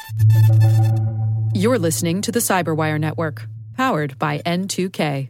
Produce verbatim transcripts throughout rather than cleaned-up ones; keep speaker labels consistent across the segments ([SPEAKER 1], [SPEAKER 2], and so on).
[SPEAKER 1] You're listening to the Cyberwire Network, powered by N two K.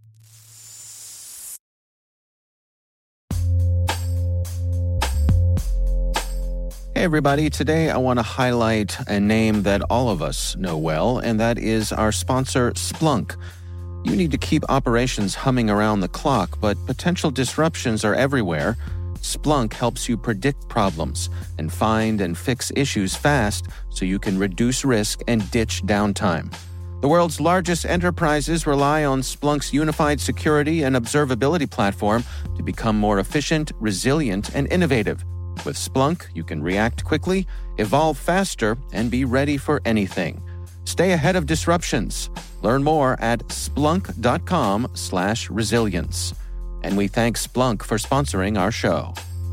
[SPEAKER 2] Hey everybody, today I want to highlight a name that all of us know well, and that is our sponsor, Splunk. You need to keep operations humming around the clock, but potential disruptions are everywhere. Splunk helps you predict problems and find and fix issues fast so you can reduce risk and ditch downtime. The world's largest enterprises rely on Splunk's unified security and observability platform to become more efficient, resilient, and innovative. With Splunk, you can react quickly, evolve faster, and be ready for anything. Stay ahead of disruptions. Learn more at splunk.com slash resilience. And we thank Splunk for sponsoring our show.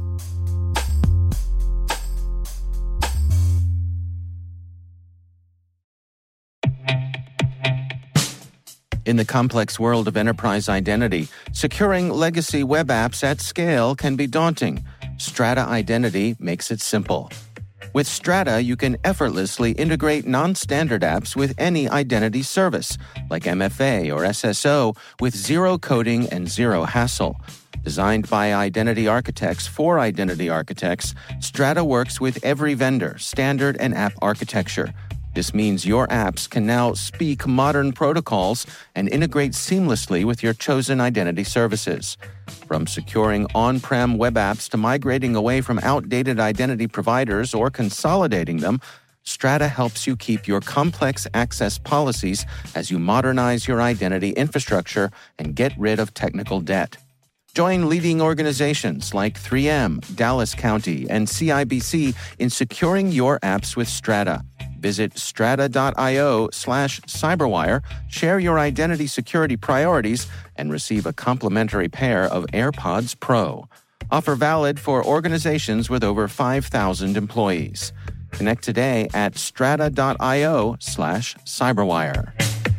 [SPEAKER 2] In the complex world of enterprise identity, securing legacy web apps at scale can be daunting. Strata Identity makes it simple. With Strata, you can effortlessly integrate non-standard apps with any identity service, like M F A or S S O, with zero coding and zero hassle. Designed by identity architects for identity architects, Strata works with every vendor, standard, and app architecture. This means your apps can now speak modern protocols and integrate seamlessly with your chosen identity services. From securing on-prem web apps to migrating away from outdated identity providers or consolidating them, Strata helps you keep your complex access policies as you modernize your identity infrastructure and get rid of technical debt. Join leading organizations like three M, Dallas County, and C I B C in securing your apps with Strata. Visit strata.io slash cyberwire, share your identity security priorities, and receive a complimentary pair of AirPods Pro. Offer valid for organizations with over five thousand employees. Connect today at strata.io slash cyberwire.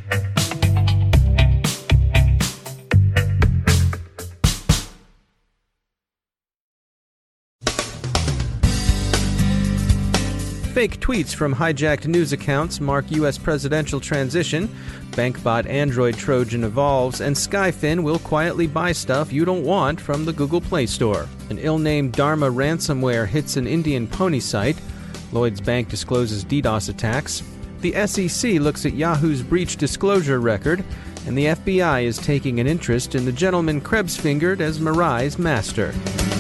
[SPEAKER 3] Fake tweets from hijacked news accounts mark U S presidential transition, BankBot Android Trojan evolves, and Skyfin will quietly buy stuff you don't want from the Google Play Store. An ill-named Dharma ransomware hits an Indian pony site. Lloyds Bank discloses DDoS attacks. The S E C looks at Yahoo's breach disclosure record, and the F B I is taking an interest in the gentleman Krebs fingered as Marai's master.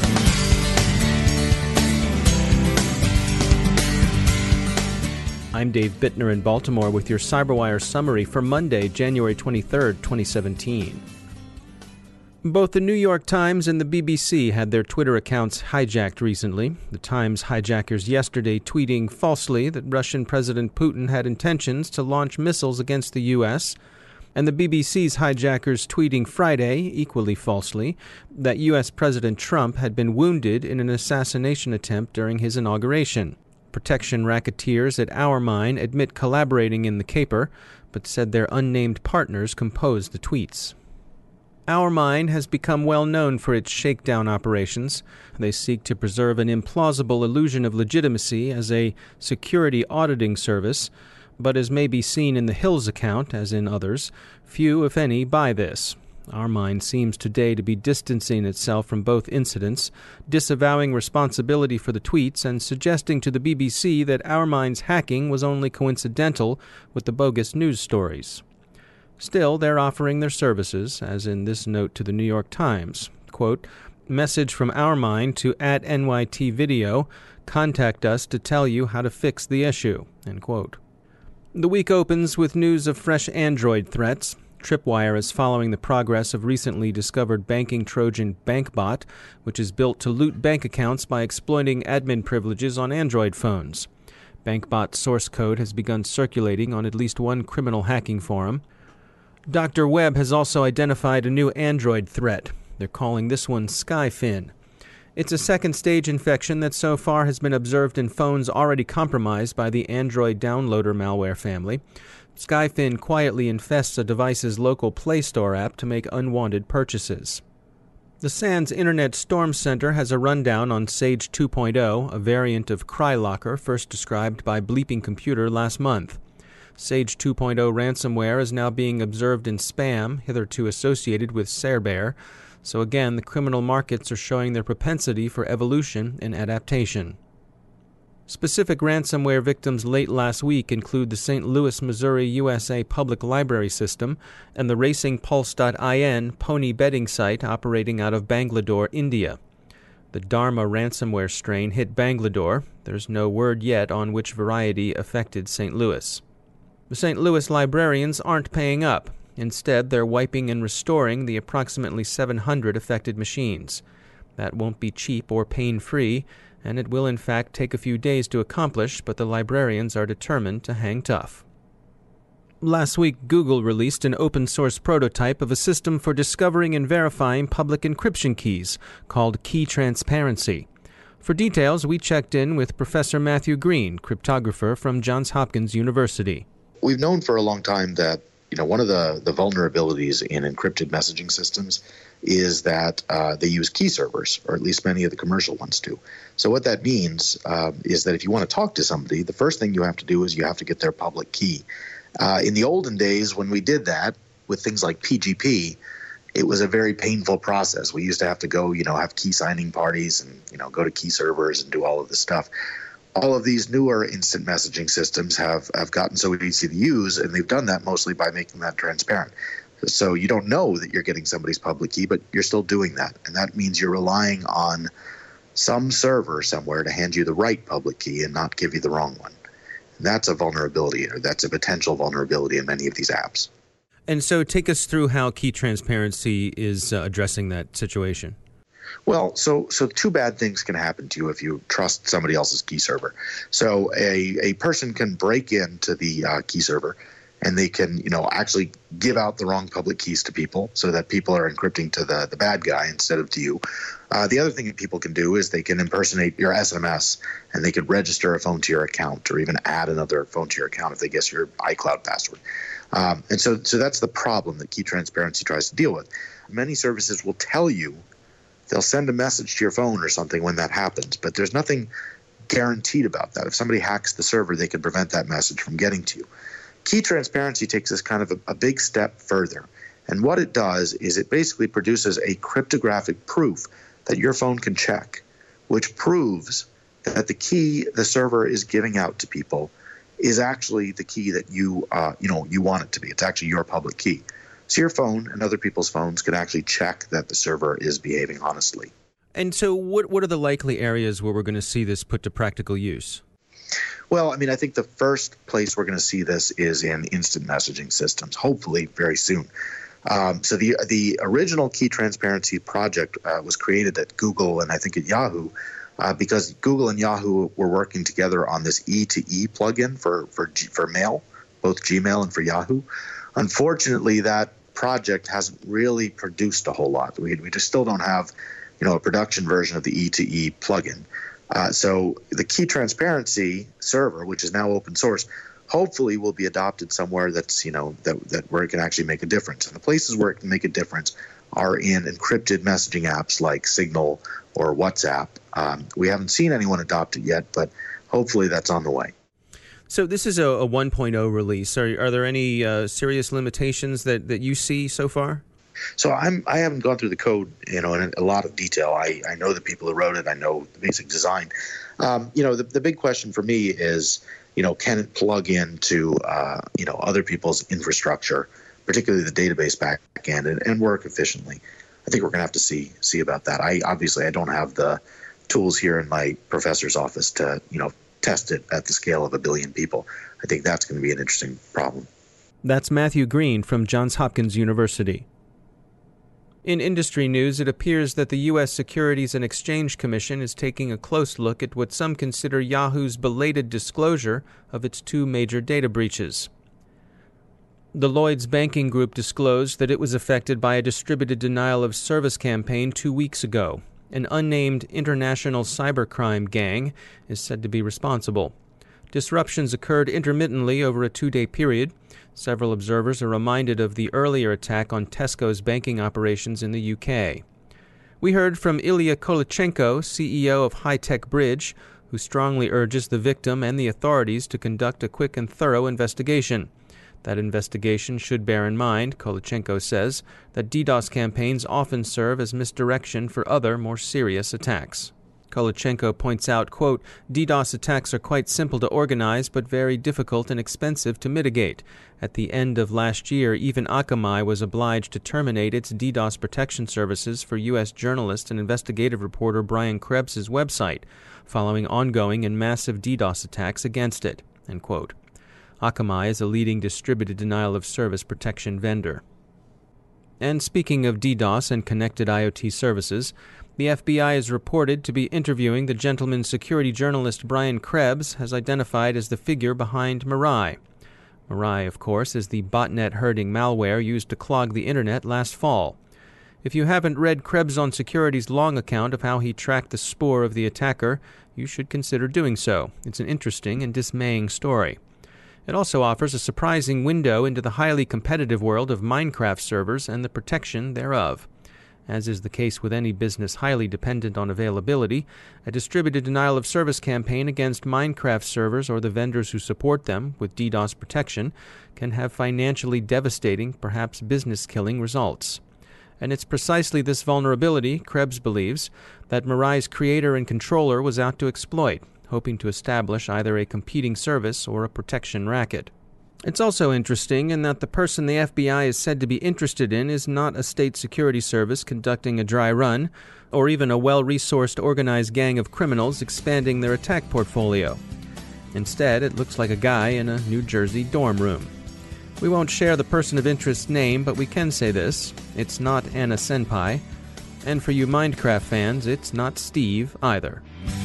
[SPEAKER 3] I'm Dave Bittner in Baltimore with your CyberWire summary for Monday, January twenty-third, twenty seventeen. Both the New York Times and the B B C had their Twitter accounts hijacked recently. The Times hijackers yesterday tweeting falsely that Russian President Putin had intentions to launch missiles against the U S, and the B B C's hijackers tweeting Friday, equally falsely, that U S President Trump had been wounded in an assassination attempt during his inauguration. Protection racketeers at OurMine admit collaborating in the caper, but said their unnamed partners composed the tweets. OurMine has become well known for its shakedown operations. They seek to preserve an implausible illusion of legitimacy as a security auditing service, but as may be seen in the Hills account, as in others, few, if any, buy this. OurMine seems today to be distancing itself from both incidents, disavowing responsibility for the tweets and suggesting to the B B C that OurMine's hacking was only coincidental with the bogus news stories. Still, they're offering their services, as in this note to the New York Times. Quote, "Message from OurMine to at N Y T Video. Contact us to tell you how to fix the issue." End quote. The week opens with news of fresh Android threats. Tripwire is following the progress of recently discovered banking Trojan BankBot, which is built to loot bank accounts by exploiting admin privileges on Android phones. BankBot source code has begun circulating on at least one criminal hacking forum. Doctor Webb has also identified a new Android threat. They're calling this one Skyfin. It's a second-stage infection that so far has been observed in phones already compromised by the Android downloader malware family. Skyfin quietly infests a device's local Play Store app to make unwanted purchases. The SANS Internet Storm Center has a rundown on Sage two point oh, a variant of CryLocker first described by Bleeping Computer last month. Sage two point oh ransomware is now being observed in spam, hitherto associated with Cerbear, so again the criminal markets are showing their propensity for evolution and adaptation. Specific ransomware victims late last week include the Saint Louis, Missouri, U S A public library system and the racing pulse dot I N pony betting site operating out of Bangalore, India. The Dharma ransomware strain hit Bangalore. There's no word yet on which variety affected Saint Louis. The Saint Louis librarians aren't paying up. Instead, they're wiping and restoring the approximately seven hundred affected machines. That won't be cheap or pain-free, and it will in fact take a few days to accomplish, but the librarians are determined to hang tough. Last week, Google released an open-source prototype of a system for discovering and verifying public encryption keys called Key Transparency. For details, we checked in with Professor Matthew Green, cryptographer from Johns Hopkins University.
[SPEAKER 4] We've known for a long time that, you know, one of the, the vulnerabilities in encrypted messaging systems is that uh, they use key servers, or at least many of the commercial ones do. So what that means uh, is that if you want to talk to somebody, the first thing you have to do is you have to get their public key. Uh, in the olden days, when we did that with things like P G P, it was a very painful process. We used to have to go, you know, have key signing parties and, you know, go to key servers and do all of this stuff. All of these newer instant messaging systems have, have gotten so easy to use, and they've done that mostly by making that transparent. So you don't know that you're getting somebody's public key, but you're still doing that. And that means you're relying on some server somewhere to hand you the right public key and not give you the wrong one. And that's a vulnerability, or that's a potential vulnerability in many of these apps.
[SPEAKER 3] And so take us through how Key Transparency is uh, addressing that situation.
[SPEAKER 4] Well, so so two bad things can happen to you if you trust somebody else's key server. So a, a person can break into the uh, key server, and they can, you know, actually give out the wrong public keys to people so that people are encrypting to the, the bad guy instead of to you. Uh, the other thing that people can do is they can impersonate your S M S, and they could register a phone to your account, or even add another phone to your account if they guess your iCloud password. Um, and so, so that's the problem that Key Transparency tries to deal with. Many services will tell you, they'll send a message to your phone or something when that happens, but there's nothing guaranteed about that. If somebody hacks the server, they can prevent that message from getting to you. Key Transparency takes this kind of a, a big step further. And what it does is it basically produces a cryptographic proof that your phone can check, which proves that the key the server is giving out to people is actually the key that you, uh, you know, you want it to be. It's actually your public key. So your phone and other people's phones can actually check that the server is behaving honestly.
[SPEAKER 3] And so what what are the likely areas where we're going to see this put to practical use?
[SPEAKER 4] Well, I mean, I think the first place we're going to see this is in instant messaging systems, hopefully very soon. Um, so the the original Key Transparency project uh, was created at Google and I think at Yahoo uh, because Google and Yahoo were working together on this E to E plugin for, for, G, for mail, both Gmail and for Yahoo. Unfortunately, that project hasn't really produced a whole lot. We, we just still don't have, you know, a production version of the E to E plugin. Uh, so the Key Transparency server, which is now open source, hopefully will be adopted somewhere that's, you know, that, that where it can actually make a difference. And the places where it can make a difference are in encrypted messaging apps like Signal or WhatsApp. Um, we haven't seen anyone adopt it yet, but hopefully that's on the way.
[SPEAKER 3] So this is a, a one point oh release. Are, are there any uh, serious limitations that, that you see so far?
[SPEAKER 4] So I'm, I haven't gone through the code, you know, in a lot of detail. I, I know the people who wrote it. I know the basic design. Um, you know, the, the big question for me is, you know, can it plug into, uh, you know, other people's infrastructure, particularly the database backend, and, and work efficiently? I think we're going to have to see see about that. I obviously I don't have the tools here in my professor's office to, you know, test it at the scale of a billion people. I think that's going to be an interesting problem.
[SPEAKER 3] That's Matthew Green from Johns Hopkins University. In industry news, it appears that the U S Securities and Exchange Commission is taking a close look at what some consider Yahoo's belated disclosure of its two major data breaches. The Lloyds Banking Group disclosed that it was affected by a distributed denial of service campaign two weeks ago. An unnamed international cybercrime gang is said to be responsible. Disruptions occurred intermittently over a two-day period. Several observers are reminded of the earlier attack on Tesco's banking operations in the U K. We heard from Ilya Kolichenko, C E O of High Tech Bridge, who strongly urges the victim and the authorities to conduct a quick and thorough investigation. That investigation should bear in mind, Kolichenko says, that DDoS campaigns often serve as misdirection for other, more serious attacks. Kolichenko points out, quote, DDoS attacks are quite simple to organize but very difficult and expensive to mitigate. At the end of last year, even Akamai was obliged to terminate its DDoS protection services for U S journalist and investigative reporter Brian Krebs' website, following ongoing and massive DDoS attacks against it, end quote. Akamai is a leading distributed denial-of-service protection vendor. And speaking of DDoS and connected IoT services, the F B I is reported to be interviewing the gentleman security journalist Brian Krebs, as identified as the figure behind Mirai. Mirai, of course, is the botnet-herding malware used to clog the internet last fall. If you haven't read Krebs on Security's long account of how he tracked the spoor of the attacker, you should consider doing so. It's an interesting and dismaying story. It also offers a surprising window into the highly competitive world of Minecraft servers and the protection thereof. As is the case with any business highly dependent on availability, a distributed denial-of-service campaign against Minecraft servers or the vendors who support them with DDoS protection can have financially devastating, perhaps business-killing results. And it's precisely this vulnerability, Krebs believes, that Mirai's creator and controller was out to exploit, hoping to establish either a competing service or a protection racket. It's also interesting in that the person the F B I is said to be interested in is not a state security service conducting a dry run, or even a well-resourced organized gang of criminals expanding their attack portfolio. Instead, it looks like a guy in a New Jersey dorm room. We won't share the person of interest's name, but we can say this: it's not Anna Senpai. And for you Minecraft fans, it's not Steve either.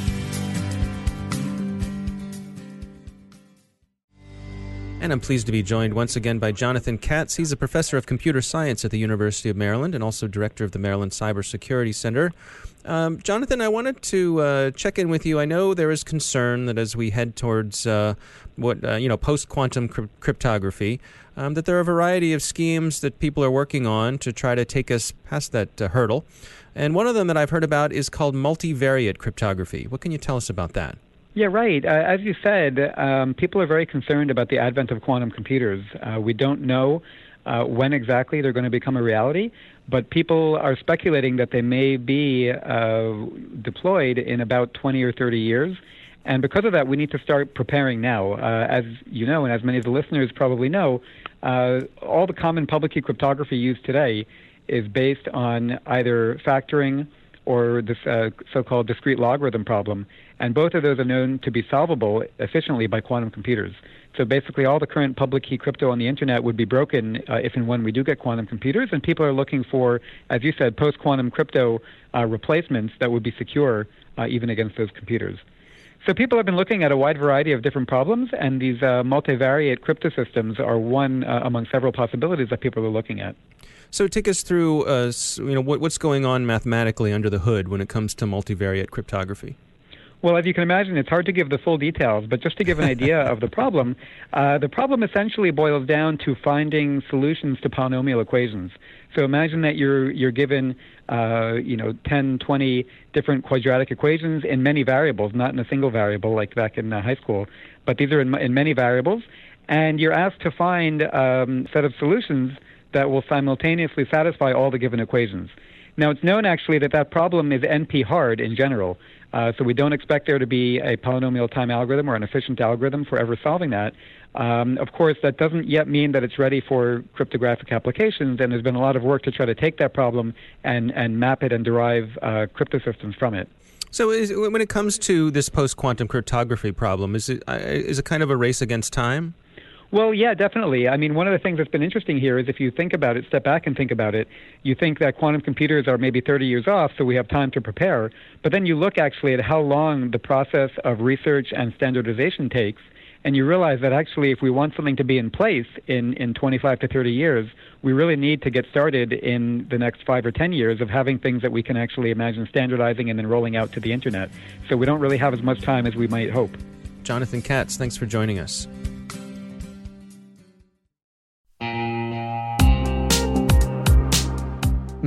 [SPEAKER 3] And I'm pleased to be joined once again by Jonathan Katz. He's a professor of computer science at the University of Maryland and also director of the Maryland Cybersecurity Center. Um, Jonathan, I wanted to uh, check in with you. I know there is concern that as we head towards uh, what uh, you know post-quantum crypt- cryptography, um, that there are a variety of schemes that people are working on to try to take us past that uh, hurdle. And one of them that I've heard about is called multivariate cryptography. What can you tell us about that?
[SPEAKER 5] Yeah, right. Uh, as you said, um, people are very concerned about the advent of quantum computers. Uh, we don't know uh, when exactly they're going to become a reality, but people are speculating that they may be uh, deployed in about twenty or thirty years. And because of that, we need to start preparing now. Uh, as you know, and as many of the listeners probably know, uh, all the common public key cryptography used today is based on either factoring or this uh, so-called discrete logarithm problem. And both of those are known to be solvable efficiently by quantum computers. So basically all the current public key crypto on the internet would be broken uh, if and when we do get quantum computers. And people are looking for, as you said, post-quantum crypto uh, replacements that would be secure uh, even against those computers. So people have been looking at a wide variety of different problems, and these uh, multivariate crypto systems are one uh, among several possibilities that people are looking at.
[SPEAKER 3] So take us through, uh, you know, what, what's going on mathematically under the hood when it comes to multivariate cryptography.
[SPEAKER 5] Well, as you can imagine, it's hard to give the full details, but just to give an idea of the problem, uh, the problem essentially boils down to finding solutions to polynomial equations. So imagine that you're you're given, uh, you know, ten, twenty different quadratic equations in many variables, not in a single variable like back in uh, high school, but these are in, in many variables, and you're asked to find um, a set of solutions that will simultaneously satisfy all the given equations. Now, it's known actually that that problem is N P hard in general. Uh, so we don't expect there to be a polynomial time algorithm or an efficient algorithm for ever solving that. Um, of course, that doesn't yet mean that it's ready for cryptographic applications, and there's been a lot of work to try to take that problem and, and map it and derive uh, crypto systems from it.
[SPEAKER 3] So is, when it comes to this post-quantum cryptography problem, is it, uh, is it kind of a race against time?
[SPEAKER 5] Well, yeah, definitely. I mean, one of the things that's been interesting here is if you think about it, step back and think about it, you think that quantum computers are maybe thirty years off, so we have time to prepare. But then you look actually at how long the process of research and standardization takes, and you realize that actually if we want something to be in place in, in twenty-five to thirty years, we really need to get started in the next five or ten years of having things that we can actually imagine standardizing and then rolling out to the internet. So we don't really have as much time as we might hope.
[SPEAKER 3] Jonathan Katz, thanks for joining us.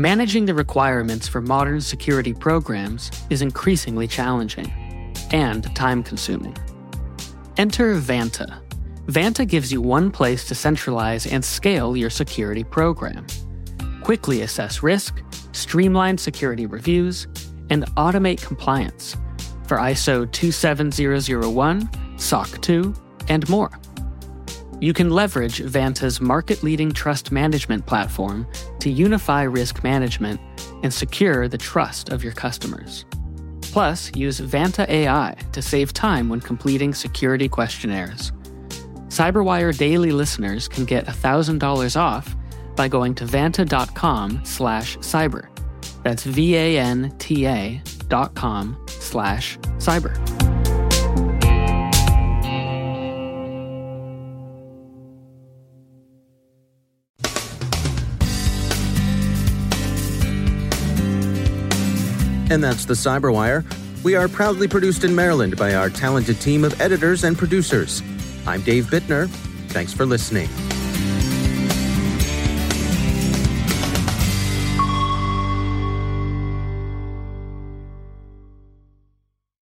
[SPEAKER 6] Managing the requirements for modern security programs is increasingly challenging and time-consuming. Enter Vanta. Vanta gives you one place to centralize and scale your security program. Quickly assess risk, streamline security reviews, and automate compliance for I S O two seven zero zero one, S O C two, and more. You can leverage Vanta's market-leading trust management platform to unify risk management and secure the trust of your customers. Plus, use Vanta A I to save time when completing security questionnaires. CyberWire Daily listeners can get one thousand dollars off by going to vanta.com slash cyber. That's V-A-N-T-A dot com slash cyber.
[SPEAKER 2] And that's the CyberWire. We are proudly produced in Maryland by our talented team of editors and producers. I'm Dave Bittner. Thanks for listening.